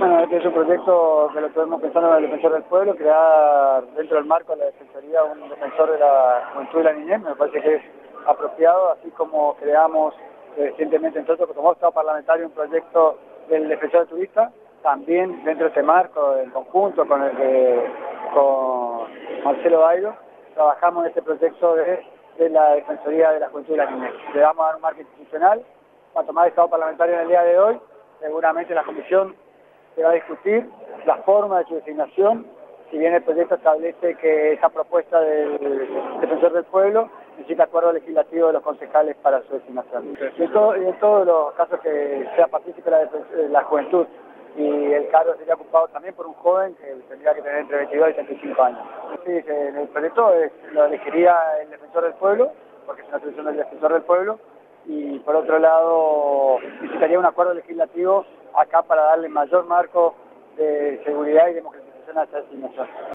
Bueno, este es un proyecto que lo estuvimos pensando en el Defensor del Pueblo, crear dentro del marco de la Defensoría un defensor de la juventud y la niñez. Me parece que es apropiado, así como creamos recientemente nosotros, como Estado parlamentario, un proyecto del defensor del turista, también dentro de este marco, en conjunto con Marcelo Bailo, trabajamos en este proyecto de la Defensoría de la Juventud y la Niñez. Le vamos a dar un marco institucional. Cuanto más Estado parlamentario en el día de hoy, seguramente la Comisión se va a discutir la forma de su designación, si bien el proyecto establece que esa propuesta del Defensor del Pueblo necesita acuerdo legislativo de los concejales para su designación. Y en todos los casos que sea partícipe la juventud, y el cargo sería ocupado también por un joven que tendría que tener entre 22 y 35 años. Sí, en el proyecto lo elegiría el Defensor del Pueblo, porque es una atribución del Defensor del Pueblo, y por otro lado necesitaría un acuerdo legislativo acá para darle mayor marco de seguridad y democratización a esta designación.